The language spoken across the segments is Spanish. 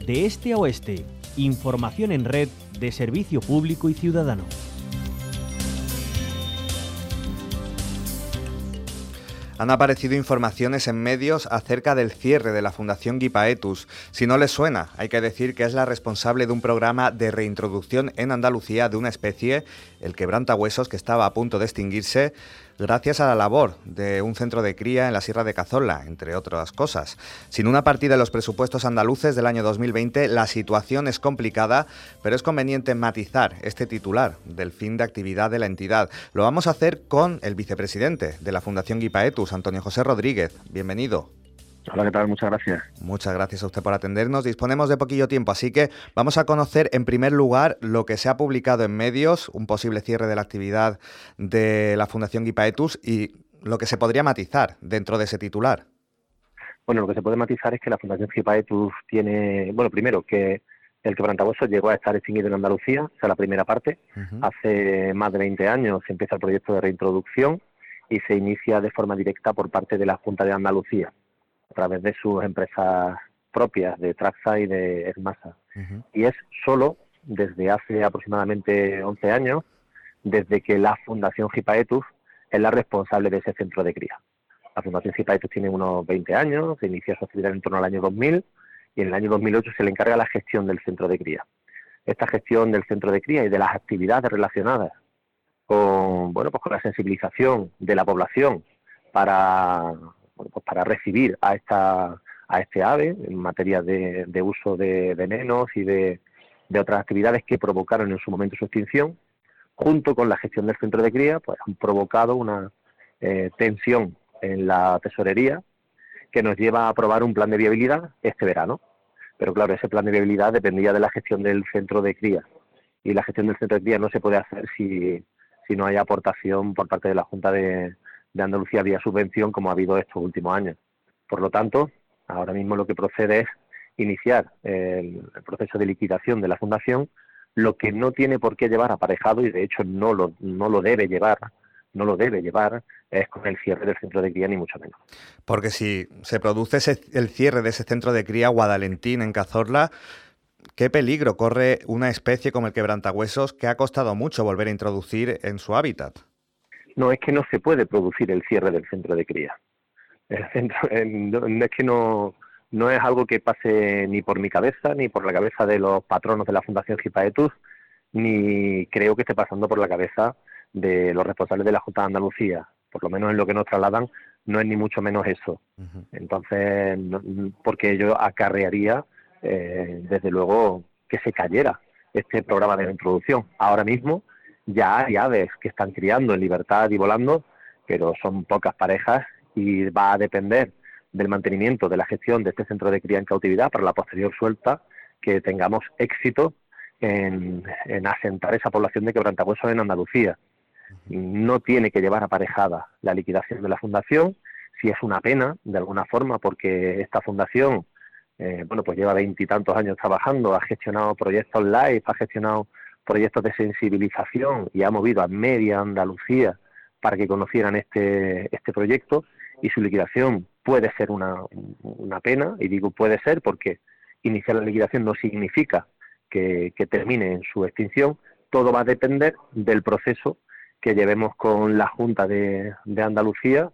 de este a oeste. Información en red de servicio público y ciudadano. Han aparecido informaciones en medios acerca del cierre de la Fundación Guy Paetus. Si no les suena, hay que decir que es la responsable de un programa de reintroducción en Andalucía de una especie, el quebrantahuesos, que estaba a punto de extinguirse gracias a la labor de un centro de cría en la Sierra de Cazorla, entre otras cosas. Sin una partida en los presupuestos andaluces del año 2020, la situación es complicada, pero es conveniente matizar este titular del fin de actividad de la entidad. Lo vamos a hacer con el vicepresidente de la Fundación Guy Paetus, Antonio José Rodríguez. Bienvenido. Hola, ¿qué tal? Muchas gracias. Muchas gracias a usted por atendernos. Disponemos de poquillo tiempo, así que vamos a conocer en primer lugar lo que se ha publicado en medios, un posible cierre de la actividad de la Fundación Guy Paetus y lo que se podría matizar dentro de ese titular. Bueno, lo que se puede matizar es que la Fundación Guy Paetus tiene, bueno, primero que el quebrantahuesos llegó a estar extinguido en Andalucía, o sea, la primera parte. Hace más de 20 años se empieza el proyecto de reintroducción y se inicia de forma directa por parte de la Junta de Andalucía, a través de sus empresas propias de Traxa y de Esmasa. Y es solo desde hace aproximadamente 11 años, desde que la Fundación Guy Paetus es la responsable de ese centro de cría. La Fundación Guy Paetus tiene unos 20 años, se inicia su actividad en torno al año 2000 y en el año 2008 se le encarga la gestión del centro de cría. Esta gestión del centro de cría y de las actividades relacionadas con, bueno, pues con la sensibilización de la población para recibir a este ave en materia de uso de venenos y de otras actividades que provocaron en su momento su extinción, junto con la gestión del centro de cría, pues han provocado una tensión en la tesorería que nos lleva a aprobar un plan de viabilidad este verano. Pero claro, ese plan de viabilidad dependía de la gestión del centro de cría y la gestión del centro de cría no se puede hacer si no hay aportación por parte de la Junta de Andalucía vía subvención, como ha habido estos últimos años. Por lo tanto, ahora mismo lo que procede es iniciar el proceso de liquidación de la Fundación, lo que no tiene por qué llevar aparejado, y de hecho no lo debe llevar, es con el cierre del centro de cría, ni mucho menos. Porque si se produce el cierre de ese centro de cría Guadalentín en Cazorla, ¿qué peligro corre una especie como el quebrantahuesos que ha costado mucho volver a introducir en su hábitat? No, es que no se puede producir el cierre del centro de cría. Es que no es algo que pase ni por mi cabeza, ni por la cabeza de los patronos de la Fundación Guy Paetus, ni creo que esté pasando por la cabeza de los responsables de la Junta de Andalucía. Por lo menos en lo que nos trasladan no es ni mucho menos eso. Entonces, porque ello acarrearía, desde luego, que se cayera este programa de reintroducción. Ahora mismo ya hay aves que están criando en libertad y volando, pero son pocas parejas y va a depender del mantenimiento de la gestión de este centro de cría en cautividad para la posterior suelta, que tengamos éxito en asentar esa población de quebrantahuesos en Andalucía. No tiene que llevar aparejada la liquidación de la Fundación, si es una pena, de alguna forma, porque esta Fundación pues lleva 20 y tantos años trabajando, ha gestionado proyectos live, ha gestionado proyectos de sensibilización y ha movido a media Andalucía para que conocieran este proyecto, y su liquidación puede ser una pena, y digo puede ser porque iniciar la liquidación no significa que termine en su extinción. Todo va a depender del proceso que llevemos con la Junta de Andalucía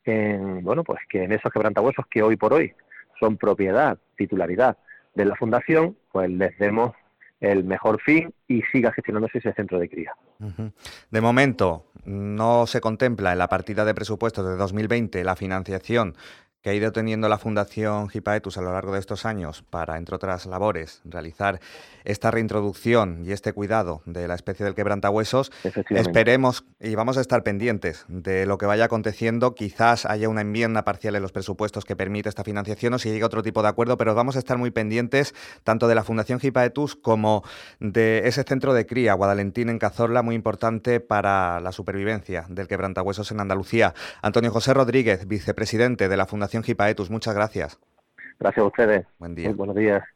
pues que en esos quebrantahuesos que hoy por hoy son propiedad, titularidad de la Fundación, pues les demos el mejor fin y siga gestionándose ese centro de cría. De momento, no se contempla en la partida de presupuestos de 2020 la financiación que ha ido teniendo la Fundación Guy Paetus a lo largo de estos años para, entre otras labores, realizar esta reintroducción y este cuidado de la especie del quebrantahuesos. Esperemos y vamos a estar pendientes de lo que vaya aconteciendo. Quizás haya una enmienda parcial en los presupuestos que permita esta financiación o si llega otro tipo de acuerdo, pero vamos a estar muy pendientes tanto de la Fundación Guy Paetus como de ese centro de cría Guadalentín en Cazorla, muy importante para la supervivencia del quebrantahuesos en Andalucía. Antonio José Rodríguez, vicepresidente de la Fundación Guy Paetus, muchas gracias. Gracias a ustedes. Buen día. Muy buenos días.